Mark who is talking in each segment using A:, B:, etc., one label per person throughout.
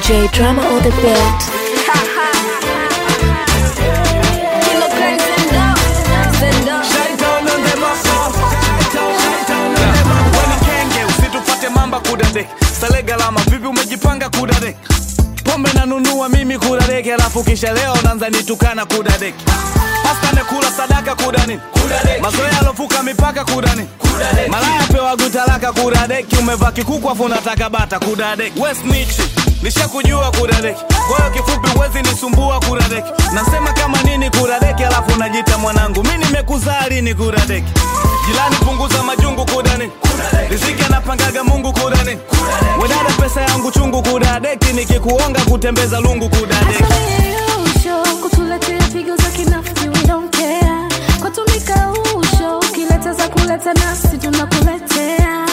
A: DJ Drama on the beat.
B: Kudadek, salega lama vipi umejipanga kudadek. Pombe nanunua mimi kudadek, alafu kisha leo naanza nitukana kudadek. Pasta nekula sadaka kudani, kudadek. Mazoea alovuka mipaka kudani, kudadek. Malaya pewa gutalaka kudadek, umevaa kikuku afu unataka bata kudadek. West Nichi, nishakujua kudadek. Kwa hiyo kifupi wezi nisumbua kudadek. Nasema kama nini kudadek, alafu najita mwanangu. Mimi nimekuzaa lini kudadek. Jilani punguza majungu kudani, riziki anapangaga Mungu kudani. Wedada pesa yangu chungu kudadeki, nikikuonga kutembeza lungu kudadeki.
C: Kutuletea pigo za kinafiki we don't care. Kwa tumika usho, kileta za kuleta nasi tunakuletea.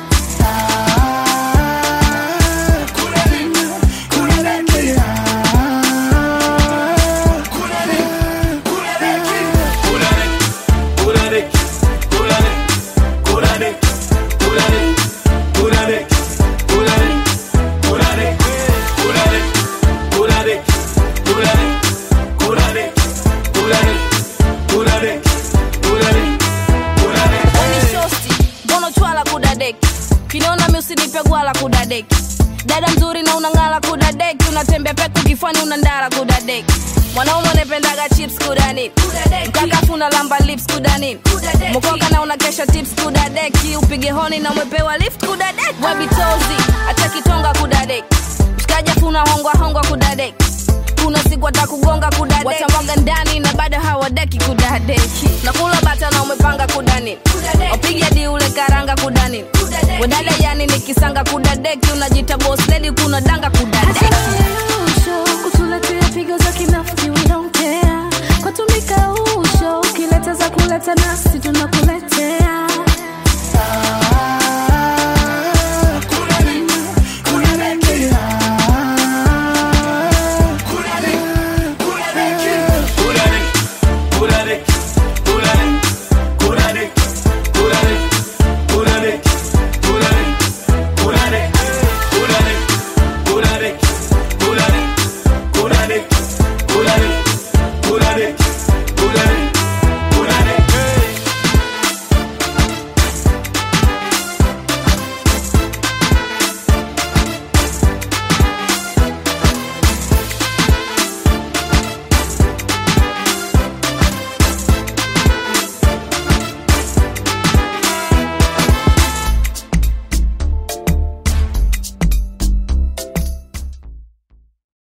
D: Kiniona mimi usinipe gwala kudadeki. Dada mzuri na unangala kudadeki. Unatembea peku kifani unandara kudadeki. Mwanaume unapendaga chips kudani, mkaka funa lamba lips kudani. Mkoka na unakesha tips kudadeki. Upige honi na umepewa lift kudadeki. Webi tozi, acha kitonga kudadeki. Mshikaja funa hongwa kudadeki. Kuna siku atakugonga kudadeki. Watamwaga ndani na bado hawadeki kudadeki. Nakula bata na umepanga kudani, upige di ule karanga kudani. Wedada yani nikisanga kudadeki. Unajita boss lady kuna danga kudadeki.
C: Kutuletea pigo za kinafiki we don't care. Kwa tumika usho, kileta za kuleta nasi tunakuletea.